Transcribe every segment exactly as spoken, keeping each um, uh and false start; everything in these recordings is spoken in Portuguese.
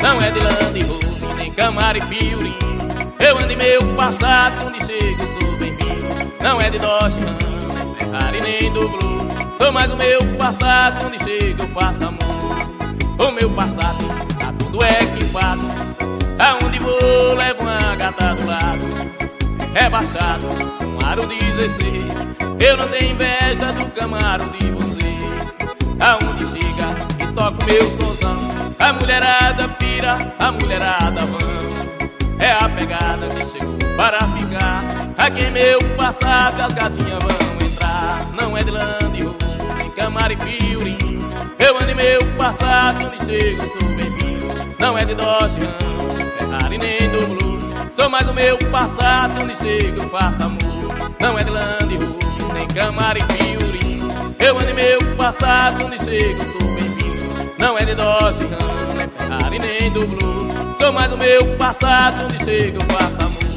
não é de Land Rover, nem Camaro e Fiorino. Eu ando em meu passado, onde chego sou bem-vindo. Não é de Dodge Ram, nem Ferrari, nem do Blue. Sou mais o meu passado, onde chego eu faço amor. O meu passado tá tudo equipado, aonde vou levo uma gata do lado. Rebaixado, um aro dezesseis. Eu não tenho inveja do Camaro de vocês. Aonde chega e toca o meu sonzão, a mulherada pira, a mulherada vão. É a pegada que chegou para ficar. Aqui em meu passado as gatinhas vão entrar. Não é de Land Rover, nem Camaro e Fiorino. Eu ando em meu passado, onde chego eu sou bem-vindo. Não é de Dodge Ram, nem Ferrari, nem do Blue. Sou mais o meu passado, onde chego eu faço amor. Não é de Land Rover, nem Camaro e Fiorino. Eu ando em meu passado, onde chego eu sou bem-vindo. Não é de Dodge Ram, nem Ferrari, nem do Blue. Sou mais o meu passado, onde chego eu faço amor.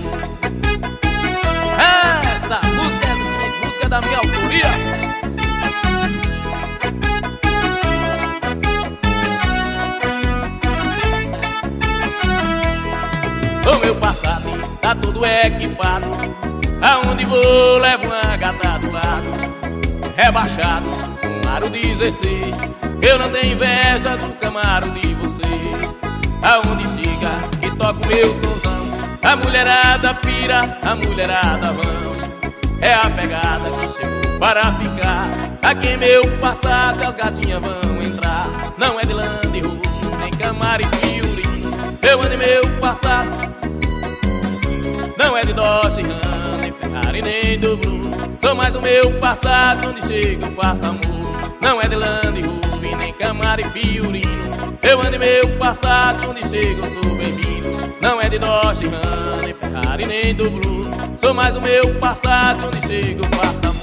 Essa música é música da minha autoria. O meu passado tá todo equipado, aonde vou levo uma gata do lado. Rebaixado, um aro dezesseis. Eu não tenho inveja do Camaro de vocês. Aonde chega e toca o meu sonzão, a mulherada pira, a mulherada vão. É a pegada que chegou para ficar. Aqui em meu passado as gatinhas vão entrar. Não é de Land Rover, nem Camaro e Fiorino. Eu ando em meu passado, não é de Dodge Ram, nem Ferrari, nem do Blue. Sou mais o meu passado, onde chego eu faço amor. Não é de Land Rover, nem Camaro e Fiorino. Eu ando em meu passado, onde chego eu sou bem-vindo. Não é de Dodge Ram, nem Ferrari, nem do Blue. Sou mais o meu passado, onde chego eu faço amor.